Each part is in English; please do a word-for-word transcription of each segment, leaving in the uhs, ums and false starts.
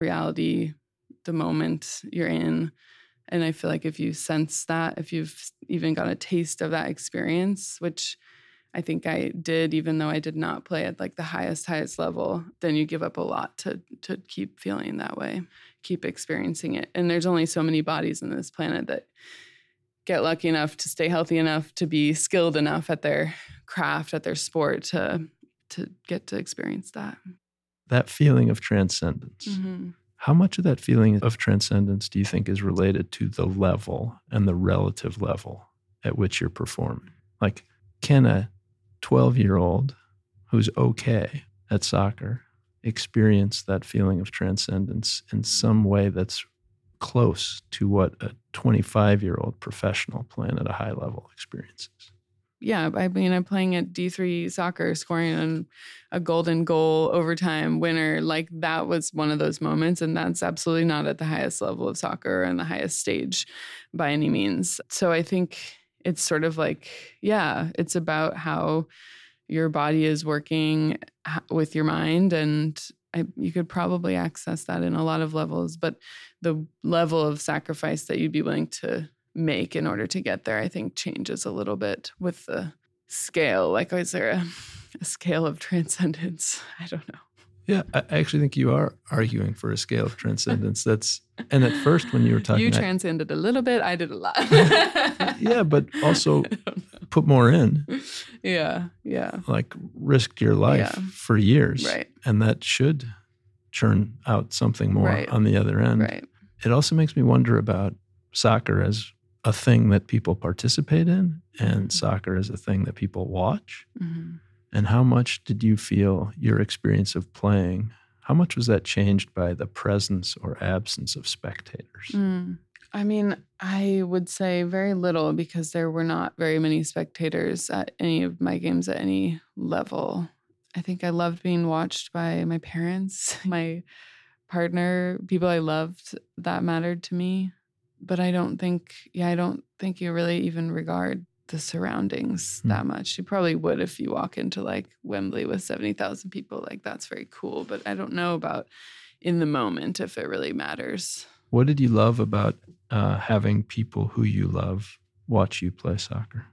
reality, the moment you're in. And I feel like if you sense that, if you've even got a taste of that experience, which I think I did, even though I did not play at like the highest, highest level, then you give up a lot to to keep feeling that way, keep experiencing it. And there's only so many bodies on this planet that get lucky enough to stay healthy enough to be skilled enough at their craft, at their sport to to get to experience that. That feeling of transcendence. Mm-hmm. How much of that feeling of transcendence do you think is related to the level and the relative level at which you're performing? Like, can a twelve-year-old who's okay at soccer experience that feeling of transcendence in some way that's close to what a twenty-five-year-old professional playing at a high level experiences? Yeah, I mean, I'm playing at D three soccer, scoring an, a golden goal overtime winner. Like, that was one of those moments, and that's absolutely not at the highest level of soccer and the highest stage by any means. So I think it's sort of like, yeah, it's about how your body is working with your mind, and I, you could probably access that in a lot of levels, but the level of sacrifice that you'd be willing to make in order to get there, I think changes a little bit with the scale. Like, is there a, a scale of transcendence? I don't know. Yeah, I actually think you are arguing for a scale of transcendence. That's, and at first when you were talking, you transcended I, a little bit, I did a lot. Yeah, but also put more in. Yeah, yeah. Like, risked your life yeah. for years. Right. And that should churn out something more right. on the other end. Right. It also makes me wonder about soccer as a thing that people participate in, and mm-hmm. soccer as a thing that people watch. Mm-hmm. And how much did you feel your experience of playing, how much was that changed by the presence or absence of spectators? Mm. I mean, I would say very little, because there were not very many spectators at any of my games at any level. I think I loved being watched by my parents, my partner, people I loved that mattered to me. But I don't think, yeah, I don't think you really even regard the surroundings mm. that much. You probably would if you walk into like Wembley with seventy thousand people. Like, that's very cool. But I don't know about in the moment if it really matters. What did you love about uh, having people who you love watch you play soccer?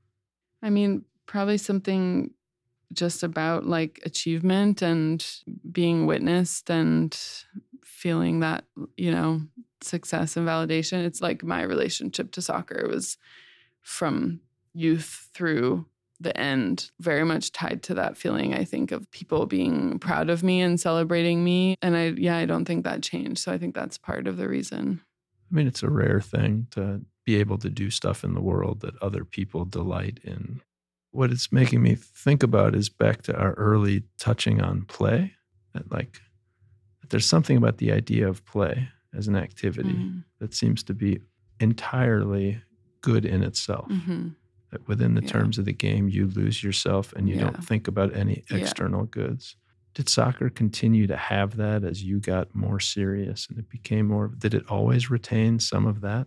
I mean, probably something just about like achievement and being witnessed and feeling that, you know, success and validation. It's like my relationship to soccer was from youth through the end, very much tied to that feeling, I think, of people being proud of me and celebrating me. And I, yeah, I don't think that changed. So I think that's part of the reason. I mean, it's a rare thing to be able to do stuff in the world that other people delight in. What it's making me think about is back to our early touching on play, that like, that there's something about the idea of play as an activity mm-hmm. that seems to be entirely good in itself. Mm-hmm. That within the yeah. terms of the game, you lose yourself and you yeah. don't think about any external yeah. goods. Did soccer continue to have that as you got more serious and it became more, did it always retain some of that?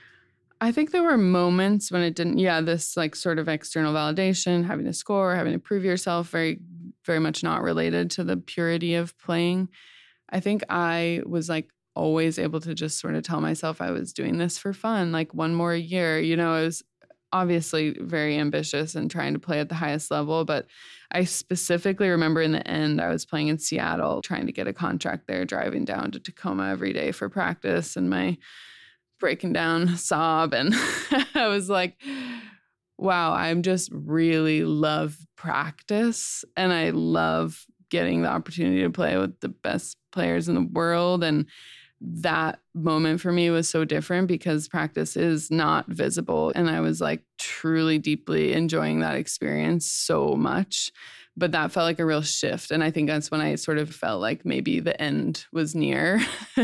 I think there were moments when it didn't, yeah, this like sort of external validation, having to score, having to prove yourself, very, very much not related to the purity of playing. I think I was like always able to just sort of tell myself I was doing this for fun, like one more year. You know, I was obviously very ambitious and trying to play at the highest level, but I specifically remember in the end, I was playing in Seattle, trying to get a contract there, driving down to Tacoma every day for practice, and my breaking down sob. And I was like, wow, I'm just really love practice. And I love getting the opportunity to play with the best players in the world. And that moment for me was so different because practice is not visible. And I was like truly deeply enjoying that experience so much. But that felt like a real shift. And I think that's when I sort of felt like maybe the end was near.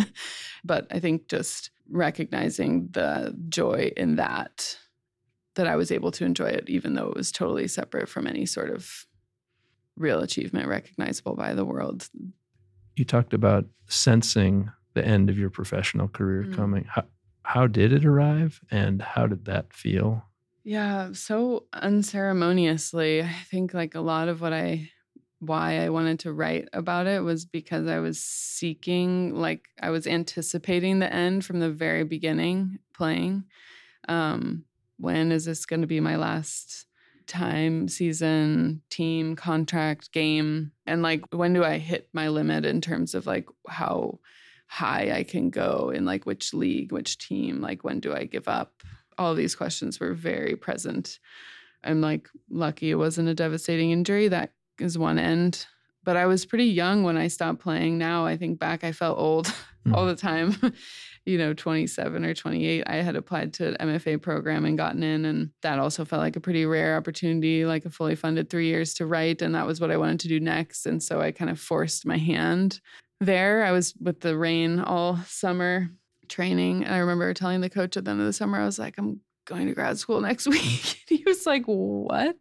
But I think just recognizing the joy in that, that I was able to enjoy it, even though it was totally separate from any sort of real achievement recognizable by the world. You talked about sensing the end of your professional career mm. coming. How, how did it arrive and how did that feel? Yeah, so unceremoniously. I think like a lot of what I why I wanted to write about it was because I was seeking, like I was anticipating the end from the very beginning playing. Um, when is this going to be my last time, season, team, contract, game? And like, when do I hit my limit in terms of like how high I can go in like which league, which team, like when do I give up? All of these questions were very present. I'm like lucky it wasn't a devastating injury. That is one end. But I was pretty young when I stopped playing. Now I think back, I felt old mm. all the time. You know, twenty-seven or twenty-eight, I had applied to an M F A program and gotten in. And that also felt like a pretty rare opportunity, like a fully funded three years to write. And that was what I wanted to do next. And so I kind of forced my hand there. I was with the Reign all summer training. And I remember telling the coach at the end of the summer, I was like, I'm going to grad school next week. He was like, what?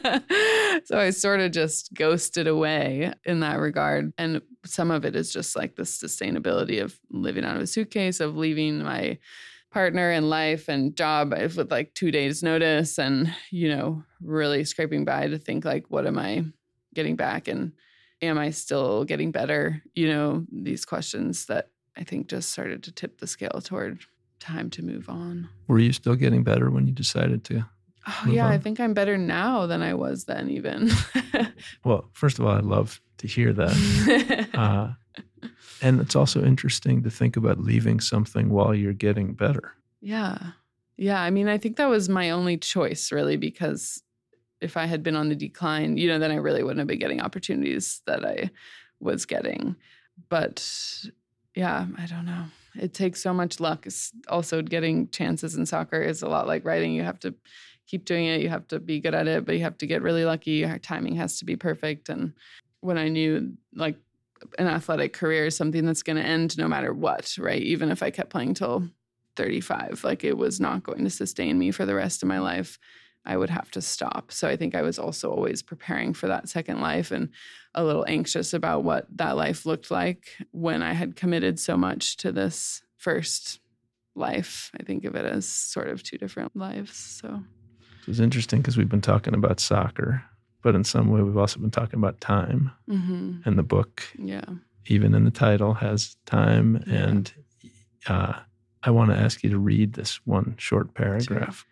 So I sort of just ghosted away in that regard. And some of it is just like the sustainability of living out of a suitcase, of leaving my partner and life and job with like two days notice and, you know, really scraping by to think like, what am I getting back? And am I still getting better? You know, these questions that I think just started to tip the scale toward time to move on. Were you still getting better when you decided to? Oh, yeah, on? I think I'm better now than I was then even. Well, first of all, I love to hear that. uh, and it's also interesting to think about leaving something while you're getting better. Yeah. Yeah. I mean, I think that was my only choice, really, because if I had been on the decline, you know, then I really wouldn't have been getting opportunities that I was getting. But yeah, I don't know. It takes so much luck. It's also getting chances in soccer is a lot like writing. You have to keep doing it. You have to be good at it, but you have to get really lucky. Your timing has to be perfect. And when I knew like an athletic career is something that's going to end no matter what, right? Even if I kept playing till thirty-five, like it was not going to sustain me for the rest of my life. I would have to stop. So I think I was also always preparing for that second life and a little anxious about what that life looked like when I had committed so much to this first life. I think of it as sort of two different lives. So it's interesting because we've been talking about soccer, but in some way we've also been talking about time. Mm-hmm. And the book, yeah, even in the title, has time. Yeah. And uh, I want to ask you to read this one short paragraph. Sure.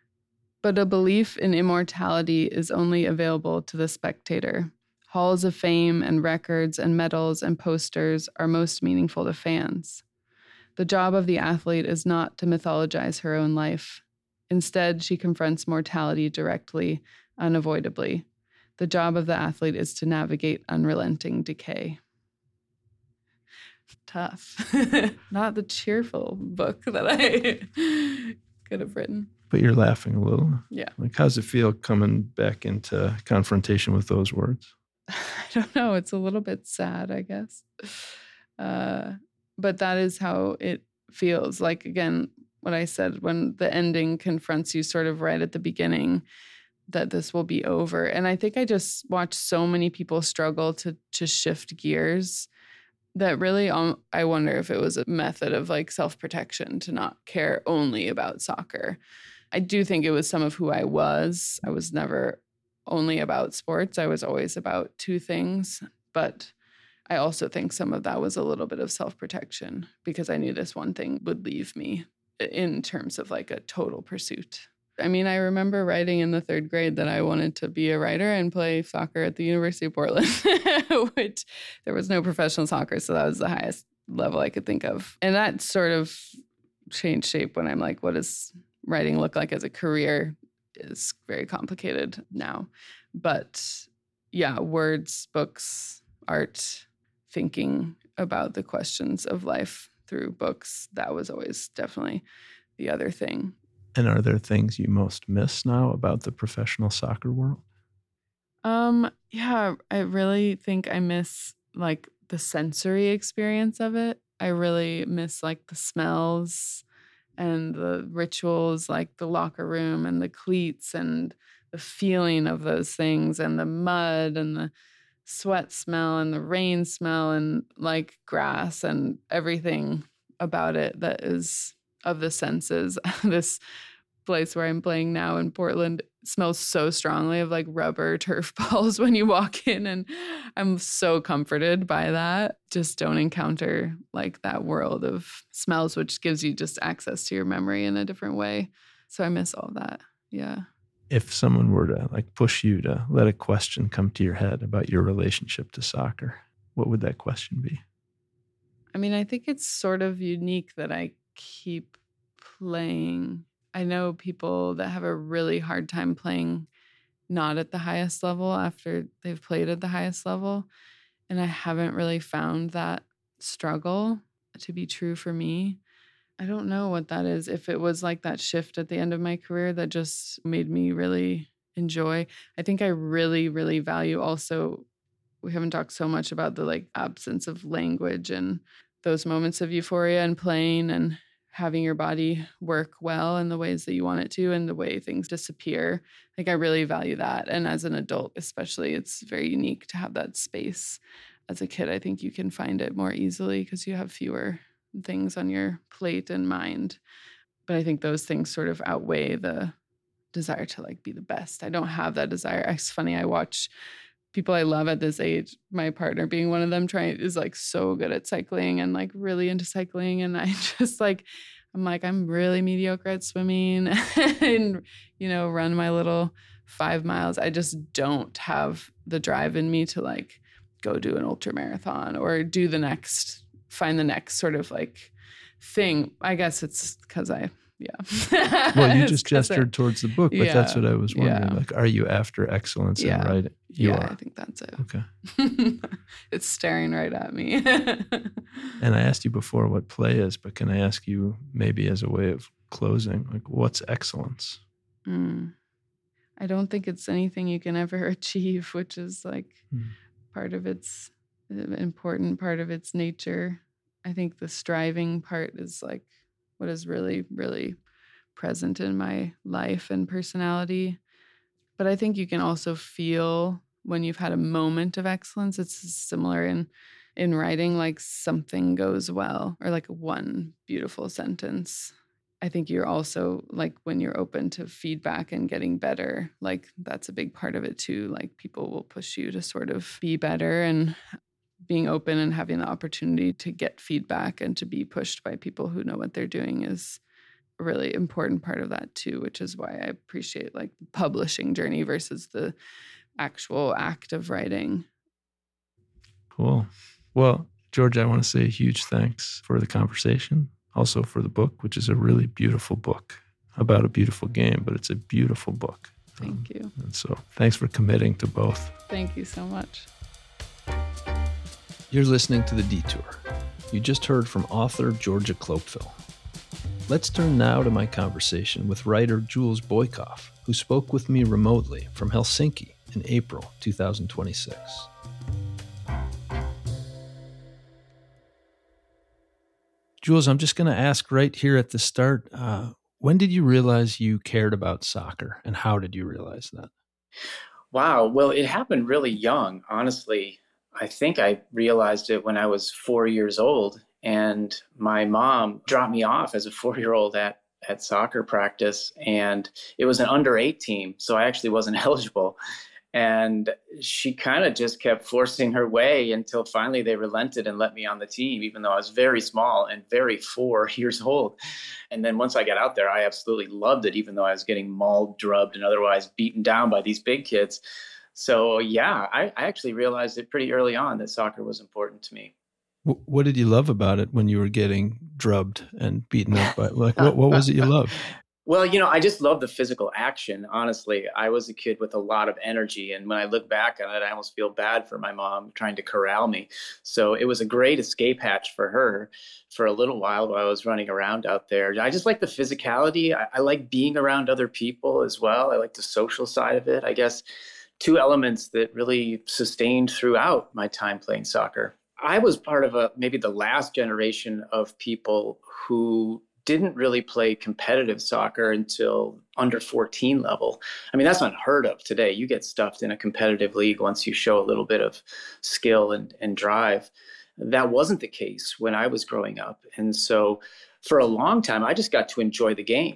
But a belief in immortality is only available to the spectator. Halls of fame and records and medals and posters are most meaningful to fans. The job of the athlete is not to mythologize her own life. Instead, she confronts mortality directly, unavoidably. The job of the athlete is to navigate unrelenting decay. Tough. Not the cheerful book that I could have written. But you're laughing a little. Yeah. Like, how's it feel coming back into confrontation with those words? I don't know. It's a little bit sad, I guess. Uh, but that is how it feels. Like, again, what I said, when the ending confronts you sort of right at the beginning, that this will be over. And I think I just watched so many people struggle to to shift gears that really, um, I wonder if it was a method of like self-protection to not care only about soccer. I do think it was some of who I was. I was never only about sports. I was always about two things. But I also think some of that was a little bit of self-protection because I knew this one thing would leave me in terms of like a total pursuit. I mean, I remember writing in the third grade that I wanted to be a writer and play soccer at the University of Portland, which there was no professional soccer. So that was the highest level I could think of. And that sort of changed shape when I'm like, what does writing look like as a career is very complicated now. But yeah, words, books, art, thinking about the questions of life through books, that was always definitely the other thing. And are there things you most miss now about the professional soccer world? Um, yeah, I really think I miss like the sensory experience of it. I really miss like the smells and the rituals, like the locker room and the cleats and the feeling of those things and the mud and the sweat smell and the rain smell and like grass and everything about it that is of the senses. This place where I'm playing now in Portland smells so strongly of like rubber turf balls when you walk in. And I'm so comforted by that. Just don't encounter like that world of smells, which gives you just access to your memory in a different way. So I miss all that. Yeah. If someone were to like push you to let a question come to your head about your relationship to soccer, what would that question be? I mean, I think it's sort of unique that I keep playing. I know people that have a really hard time playing not at the highest level after they've played at the highest level. And I haven't really found that struggle to be true for me. I don't know what that is. If it was like that shift at the end of my career that just made me really enjoy. I think I really, really value also, we haven't talked so much about the like absence of language and those moments of euphoria and playing and having your body work well in the ways that you want it to and the way things disappear. Like I really value that. And as an adult, especially, it's very unique to have that space. As a kid, I think you can find it more easily because you have fewer things on your plate and mind. But I think those things sort of outweigh the desire to like be the best. I don't have that desire. It's funny, I watch people I love at this age, my partner being one of them, trying is like so good at cycling and like really into cycling. And I just like, I'm like, I'm really mediocre at swimming and, you know, run my little five miles. I just don't have the drive in me to like go do an ultra marathon or do the next, find the next sort of like thing. I guess it's because I, yeah. Well, you just gestured towards the book, but yeah, that's what I was wondering. yeah. Like, are you after excellence Yeah. in writing? You yeah, are. I think that's it. Okay. It's staring right at me. And I asked you before what play is, but can I ask you maybe as a way of closing, like what's excellence? Mm. I don't think it's anything you can ever achieve, which is like Mm. part of its important part of its nature. I think the striving part is like what is really, really present in my life and personality. But I think you can also feel when you've had a moment of excellence. It's similar in in writing, like something goes well or like one beautiful sentence. I think you're also like when you're open to feedback and getting better, like that's a big part of it too. Like people will push you to sort of be better, and being open and having the opportunity to get feedback and to be pushed by people who know what they're doing is a really important part of that too, which is why I appreciate like the publishing journey versus the actual act of writing. Cool. Well, Georgia, I want to say a huge thanks for the conversation, also for the book, which is a really beautiful book about a beautiful game, but it's a beautiful book. Thank Um, you. And so thanks for committing to both. Thank you so much. You're listening to The Detour. You just heard from author Georgia Kloepfel. Let's turn now to my conversation with writer Jules Boykoff, who spoke with me remotely from Helsinki in April twenty twenty-six. Jules, I'm just going to ask right here at the start, uh, when did you realize you cared about soccer, and how did you realize that? Wow. Well, it happened really young, honestly. I think I realized it when I was four years old, and my mom dropped me off as a four-year-old at, at soccer practice, and it was an under eight team, so I actually wasn't eligible. And she kind of just kept forcing her way until finally they relented and let me on the team, even though I was very small and very four years old. And then once I got out there, I absolutely loved it, even though I was getting mauled, drubbed, and otherwise beaten down by these big kids. So yeah, I, I actually realized it pretty early on that soccer was important to me. What did you love about it when you were getting drubbed and beaten up by, like, what, what was it you loved? Well, you know, I just love the physical action. Honestly, I was a kid with a lot of energy. And when I look back on it, I almost feel bad for my mom trying to corral me. So it was a great escape hatch for her for a little while while I was running around out there. I just like the physicality. I, I like being around other people as well. I like the social side of it. I guess two elements that really sustained throughout my time playing soccer. I was part of a maybe the last generation of people who didn't really play competitive soccer until under fourteen level. I mean, that's unheard of today. You get stuffed in a competitive league once you show a little bit of skill and, and drive. That wasn't the case when I was growing up. And so for a long time, I just got to enjoy the game.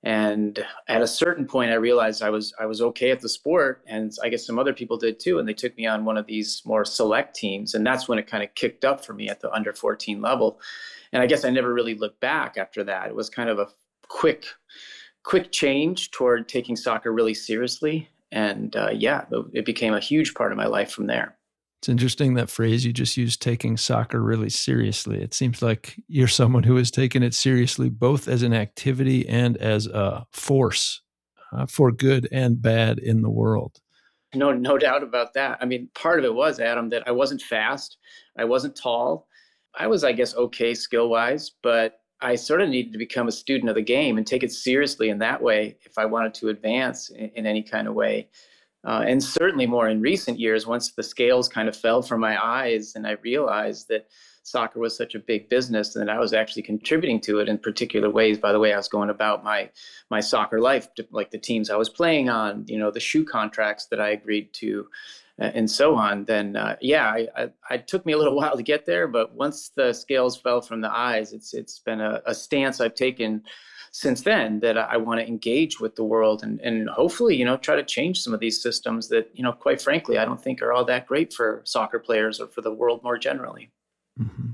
And at a certain point, I realized I was I was okay at the sport, and I guess some other people did too. And they took me on one of these more select teams, and that's when it kind of kicked up for me at the under fourteen level. And I guess I never really looked back after that. It was kind of a quick, quick change toward taking soccer really seriously, and uh, yeah, it became a huge part of my life from there. It's interesting that phrase you just used, taking soccer really seriously. It seems like you're someone who has taken it seriously both as an activity and as a force uh, for good and bad in the world. No, no doubt about that. I mean, part of it was, Adam, that I wasn't fast. I wasn't tall. I was, I guess, okay skill-wise, but I sort of needed to become a student of the game and take it seriously in that way if I wanted to advance in, in any kind of way. Uh, and certainly more in recent years, once the scales kind of fell from my eyes and I realized that soccer was such a big business and that I was actually contributing to it in particular ways by the way I was going about my my soccer life, like the teams I was playing on, you know, the shoe contracts that I agreed to, uh, and so on, then uh, yeah, I, I, it took me a little while to get there. But once the scales fell from the eyes, it's it's been a, a stance I've taken since then that I want to engage with the world and, and hopefully, you know, try to change some of these systems that, you know, quite frankly, I don't think are all that great for soccer players or for the world more generally. Mm-hmm.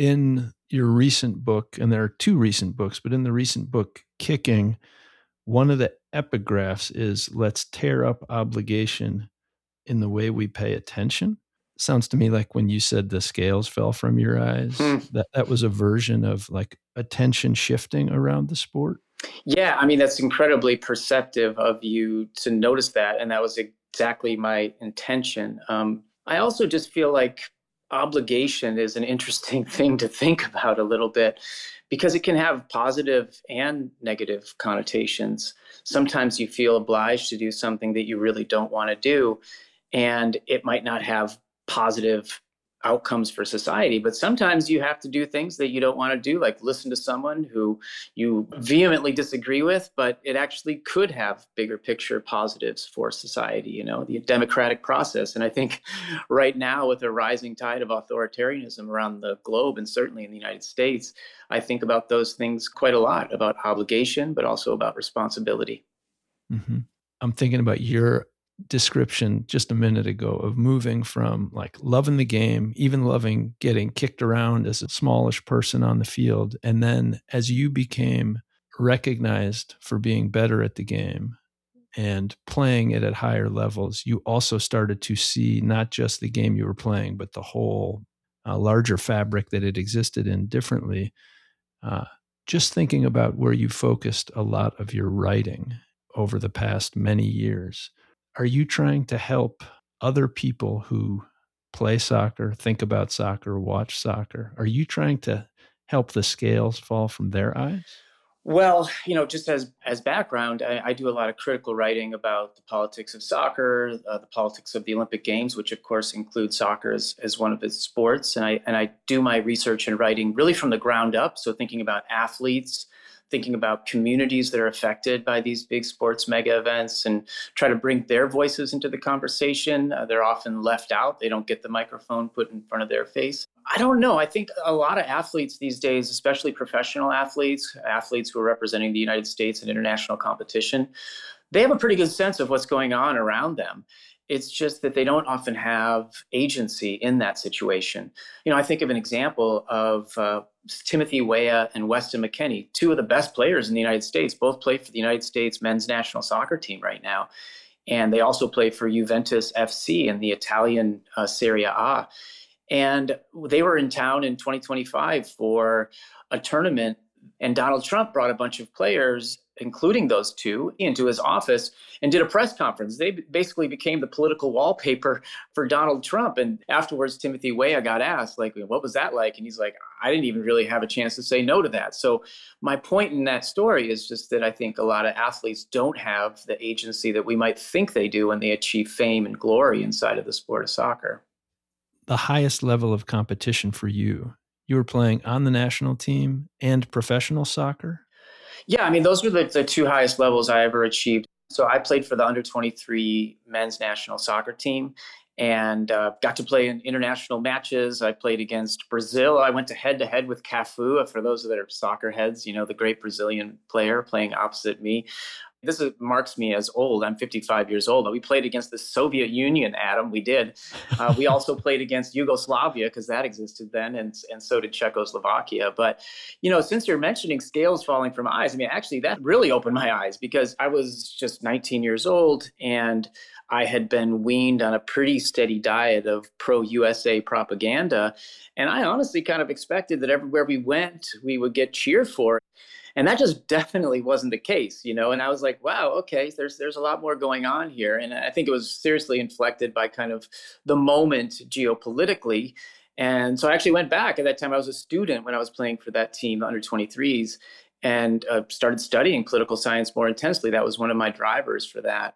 In your recent book, and there are two recent books, but in the recent book, Kicking, one of the epigraphs is, let's tear up obligation in the way we pay attention. Sounds to me like when you said the scales fell from your eyes, hmm. that, that was a version of like attention shifting around the sport. Yeah, I mean, that's incredibly perceptive of you to notice that. And that was exactly my intention. Um, I also just feel like obligation is an interesting thing to think about a little bit because it can have positive and negative connotations. Sometimes you feel obliged to do something that you really don't want to do, and it might not have positive outcomes for society, but sometimes you have to do things that you don't want to do, like listen to someone who you vehemently disagree with, but it actually could have bigger picture positives for society, you know, the democratic process. And I think right now with a rising tide of authoritarianism around the globe, and certainly in the United States, I think about those things quite a lot, about obligation, but also about responsibility. Mm-hmm. I'm thinking about your description just a minute ago of moving from like loving the game, even loving getting kicked around as a smallish person on the field. And then as you became recognized for being better at the game and playing it at higher levels, you also started to see not just the game you were playing, but the whole uh, larger fabric that it existed in differently. Uh, just thinking about where you focused a lot of your writing over the past many years. Are you trying to help other people who play soccer, think about soccer, watch soccer? Are you trying to help the scales fall from their eyes? Well, you know, just as as background, I, I do a lot of critical writing about the politics of soccer, uh, the politics of the Olympic Games, which of course includes soccer as, as one of its sports. And I and I do my research and writing really from the ground up. So thinking about athletes, thinking about communities that are affected by these big sports mega events and try to bring their voices into the conversation. Uh, they're often left out. They don't get the microphone put in front of their face. I don't know. I think a lot of athletes these days, especially professional athletes, athletes who are representing the United States in international competition, they have a pretty good sense of what's going on around them. It's just that they don't often have agency in that situation. You know, I think of an example of uh, Timothy Weah and Weston McKennie, two of the best players in the United States, both play for the United States men's national soccer team right now. And they also play for Juventus F C in the Italian uh, Serie A. And they were in town in twenty twenty-five for a tournament, and Donald Trump brought a bunch of players, including those two, into his office and did a press conference. They basically became the political wallpaper for Donald Trump. And afterwards, Timothy Weah got asked, like, what was that like? And he's like, I didn't even really have a chance to say no to that. So my point in that story is just that I think a lot of athletes don't have the agency that we might think they do when they achieve fame and glory inside of the sport of soccer. The highest level of competition for you, you were playing on the national team and professional soccer? Yeah, I mean, those were the, the two highest levels I ever achieved. So I played for the under twenty-three men's national soccer team, and uh, got to play in international matches. I played against Brazil. I went to head to head with Cafu. For those that are soccer heads, you know, the great Brazilian player playing opposite me. This is, marks me as old. I'm fifty-five years old. But we played against the Soviet Union, Adam. We did. Uh, we also played against Yugoslavia because that existed then, and and so did Czechoslovakia. But, you know, since you're mentioning scales falling from eyes, I mean, actually, that really opened my eyes because I was just nineteen years old and I had been weaned on a pretty steady diet of pro-U S A propaganda. And I honestly kind of expected that everywhere we went, we would get cheered for. And that just definitely wasn't the case, you know. And I was like, wow, okay, there's there's a lot more going on here. And I think it was seriously inflected by kind of the moment geopolitically. And so I actually went back. At that time, I was a student when I was playing for that team, the under twenty-threes, and uh, started studying political science more intensely. That was one of my drivers for that.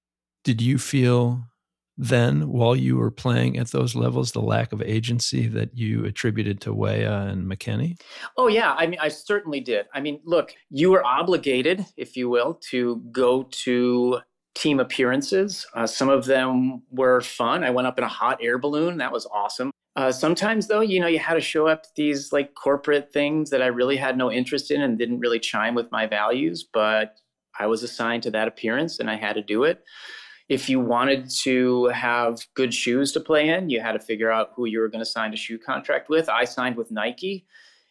Did you feel then, while you were playing at those levels, the lack of agency that you attributed to Weah and McKennie? Oh, yeah. I mean, I certainly did. I mean, look, you were obligated, if you will, to go to team appearances. Uh, some of them were fun. I went up in a hot air balloon. That was awesome. Uh, sometimes, though, you know, you had to show up to these like corporate things that I really had no interest in and didn't really chime with my values. But I was assigned to that appearance and I had to do it. If you wanted to have good shoes to play in, you had to figure out who you were going to sign a shoe contract with. I signed with Nike,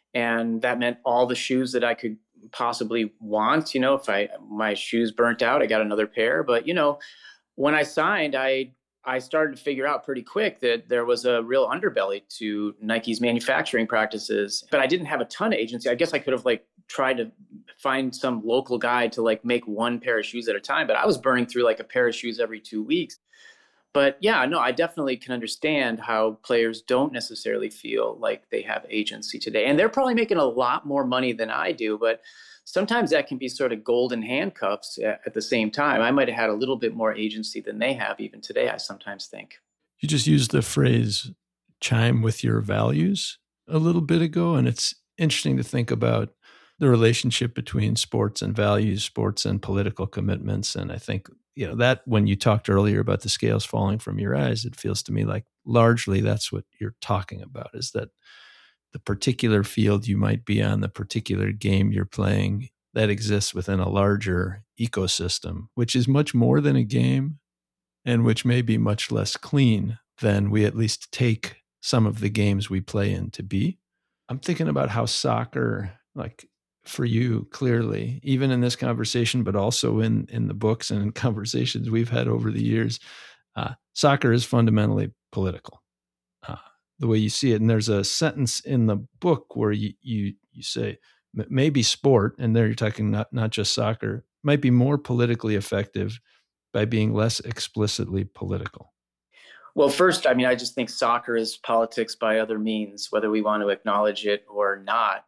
and that meant all the shoes that I could possibly want. You know, if I my shoes burnt out, I got another pair. But, you know, when I signed, I I started to figure out pretty quick that there was a real underbelly to Nike's manufacturing practices. But I didn't have a ton of agency. I guess I could have like tried to find some local guy to like make one pair of shoes at a time, but I was burning through like a pair of shoes every two weeks. But yeah, no, I definitely can understand how players don't necessarily feel like they have agency today. And they're probably making a lot more money than I do, but sometimes that can be sort of golden handcuffs at, at the same time. I might have had a little bit more agency than they have even today, I sometimes think. You just used the phrase chime with your values a little bit ago, and it's interesting to think about the relationship between sports and values, sports and political commitments. And I think, you know, that when you talked earlier about the scales falling from your eyes, it feels to me like largely that's what you're talking about, is that the particular field you might be on, the particular game you're playing, that exists within a larger ecosystem, which is much more than a game and which may be much less clean than we at least take some of the games we play in to be. I'm thinking about how soccer, like, for you, clearly, even in this conversation, but also in, in the books and in conversations we've had over the years, uh, soccer is fundamentally political, uh, the way you see it. And there's a sentence in the book where you you, you say, maybe sport, and there you're talking not, not just soccer, might be more politically effective by being less explicitly political. Well, first, I mean, I just think soccer is politics by other means, whether we want to acknowledge it or not.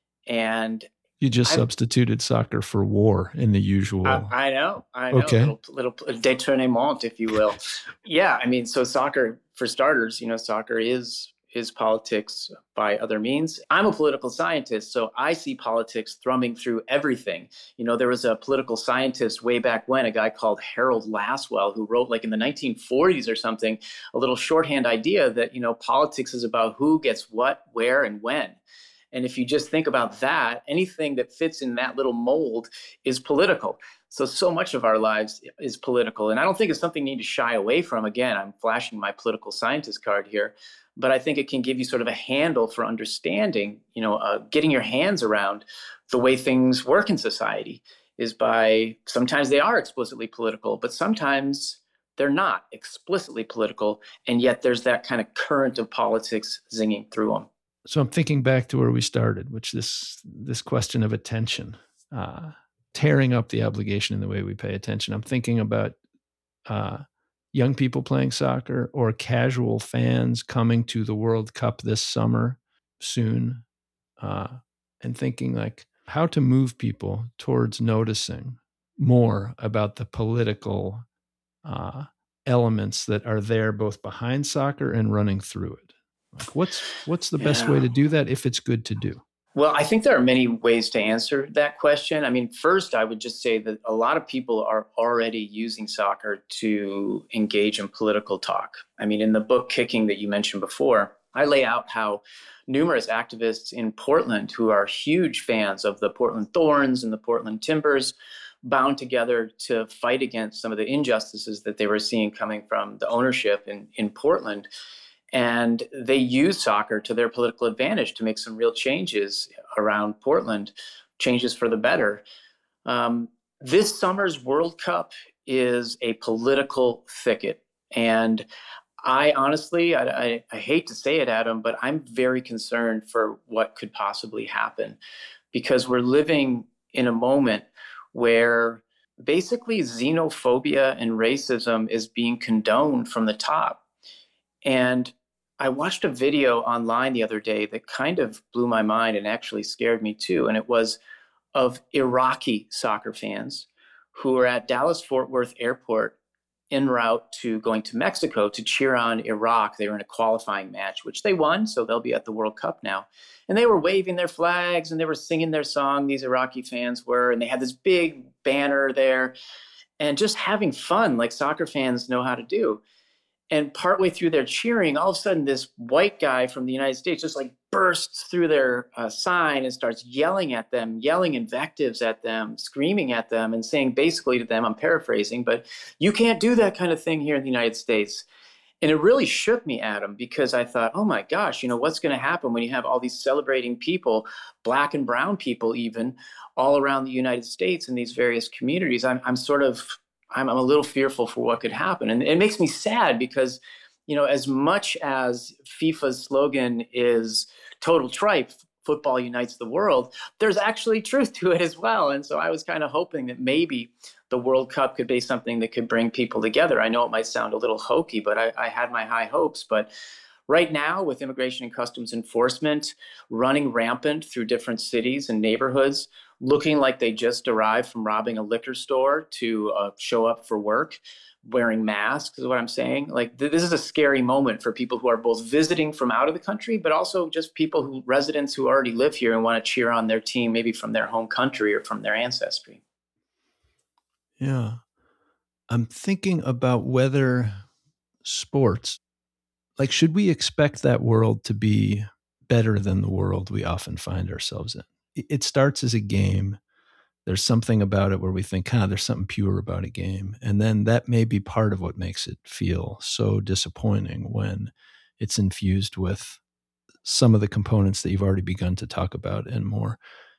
And you just I've, substituted soccer for war in the usual. I, I know, I know, okay. little, little détournement, if you will. Yeah, I mean, so soccer, for starters, you know, soccer is is politics by other means. I'm a political scientist, so I see politics thrumming through everything. You know, there was a political scientist way back when, a guy called Harold Lasswell, who wrote like in the nineteen forties or something, a little shorthand idea that, you know, politics is about who gets what, where, and when. And if you just think about that, anything that fits in that little mold is political. So, so much of our lives is political. And I don't think it's something you need to shy away from. Again, I'm flashing my political scientist card here, but I think it can give you sort of a handle for understanding, you know, uh, getting your hands around the way things work in society is by, sometimes they are explicitly political, but sometimes they're not explicitly political. And yet there's that kind of current of politics zinging through them. So I'm thinking back to where we started, which this this question of attention, uh, tearing up the obligation in the way we pay attention. I'm thinking about uh, young people playing soccer or casual fans coming to the World Cup this summer soon, uh, and thinking like how to move people towards noticing more about the political uh, elements that are there both behind soccer and running through it. Like what's what's the best yeah. way to do that if it's good to do? Well, I think there are many ways to answer that question. I mean, first, I would just say that a lot of people are already using soccer to engage in political talk. I mean, in the book Kicking that you mentioned before, I lay out how numerous activists in Portland who are huge fans of the Portland Thorns and the Portland Timbers bound together to fight against some of the injustices that they were seeing coming from the ownership in, in Portland. And they use soccer to their political advantage to make some real changes around Portland, changes for the better. Um, this summer's World Cup is a political thicket. And I honestly, I, I, I hate to say it, Adam, but I'm very concerned for what could possibly happen, because we're living in a moment where basically xenophobia and racism is being condoned from the top. And I watched a video online the other day that kind of blew my mind and actually scared me too. And it was of Iraqi soccer fans who were at Dallas-Fort Worth Airport en route to going to Mexico to cheer on Iraq. They were in a qualifying match, which they won, so they'll be at the World Cup now. And they were waving their flags and they were singing their song, these Iraqi fans were, and they had this big banner there and just having fun like soccer fans know how to do. And partway through their cheering, all of a sudden, this white guy from the United States just like bursts through their uh, sign and starts yelling at them, yelling invectives at them, screaming at them, and saying basically to them, I'm paraphrasing, but you can't do that kind of thing here in the United States. And it really shook me, Adam, because I thought, oh my gosh, you know, what's going to happen when you have all these celebrating people, black and brown people even, all around the United States in these various communities? I'm, I'm sort of I'm, I'm a little fearful for what could happen. And it makes me sad because, you know, as much as FIFA's slogan is total tripe, football unites the world, there's actually truth to it as well. And so I was kind of hoping that maybe the World Cup could be something that could bring people together. I know it might sound a little hokey, but I, I had my high hopes. But right now, with Immigration and Customs Enforcement running rampant through different cities and neighborhoods, looking like they just arrived from robbing a liquor store to uh, show up for work, wearing masks is what I'm saying. Like th- this is a scary moment for people who are both visiting from out of the country, but also just people who residents who already live here and want to cheer on their team, maybe from their home country or from their ancestry. Yeah. I'm thinking about whether sports, like, should we expect that world to be better than the world we often find ourselves in? It starts as a game. There's something about it where we think, huh, there's something pure about a game. And then that may be part of what makes it feel so disappointing when it's infused with some of the components that you've already begun to talk about and more.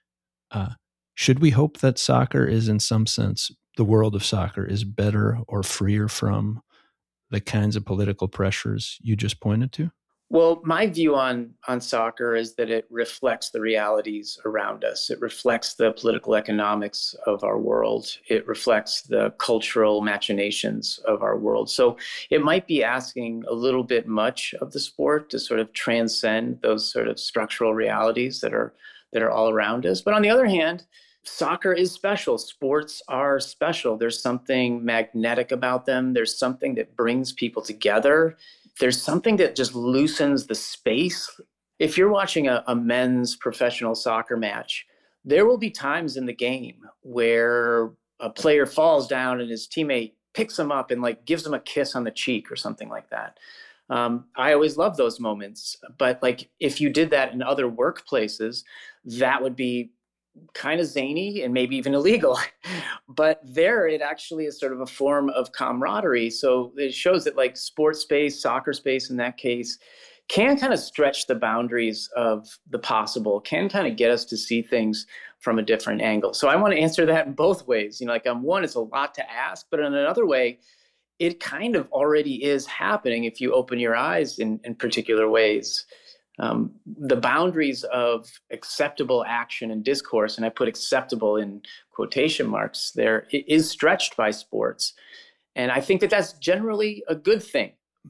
Uh, should we hope that soccer is, in some sense, the world of soccer is better or freer from the kinds of political pressures you just pointed to? Well, my view on, on soccer is that it reflects the realities around us. It reflects the political economics of our world. It reflects the cultural machinations of our world. So it might be asking a little bit much of the sport to sort of transcend those sort of structural realities that are that are all around us. But on the other hand, soccer is special. Sports are special. There's something magnetic about them. There's something that brings people together. There's something that just loosens the space. If you're watching a, a men's professional soccer match, there will be times in the game where a player falls down and his teammate picks him up and like gives him a kiss on the cheek or something like that. Um, I always love those moments. But like if you did that in other workplaces, that would be kind of zany and maybe even illegal. But there it actually is sort of a form of camaraderie. So it shows that like sports space, soccer space in that case, can kind of stretch the boundaries of the possible, can kind of get us to see things from a different angle. So I want to answer that in both ways. You know, like on one, it's a lot to ask, but in another way, it kind of already is happening if you open your eyes in, in particular ways. Um, the boundaries of acceptable action and discourse, and I put acceptable in quotation marks there, it is stretched by sports. And I think that that's generally a good thing.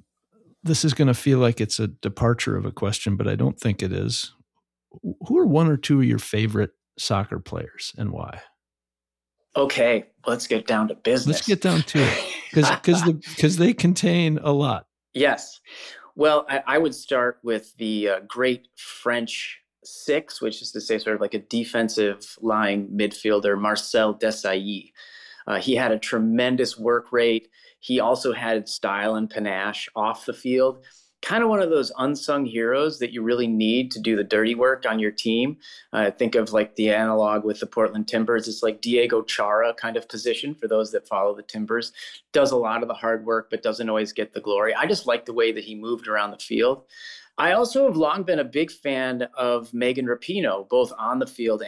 This is going to feel like it's a departure of a question, but I don't think it is. Who are one or two of your favorite soccer players and why? Okay, let's get down to business. Let's get down to it because because the, because they contain a lot. Yes. Well, I, I would start with the uh, great French six, which is to say sort of like a defensive line midfielder, Marcel Desailly. Uh, he had a tremendous work rate. He also had style and panache off the field. Kind of one of those unsung heroes that you really need to do the dirty work on your team. Uh, think of like the analog with the Portland Timbers. It's like Diego Chara kind of position for those that follow the Timbers. Does a lot of the hard work, but doesn't always get the glory. I just like the way that he moved around the field. I also have long been a big fan of Megan Rapinoe, both on the field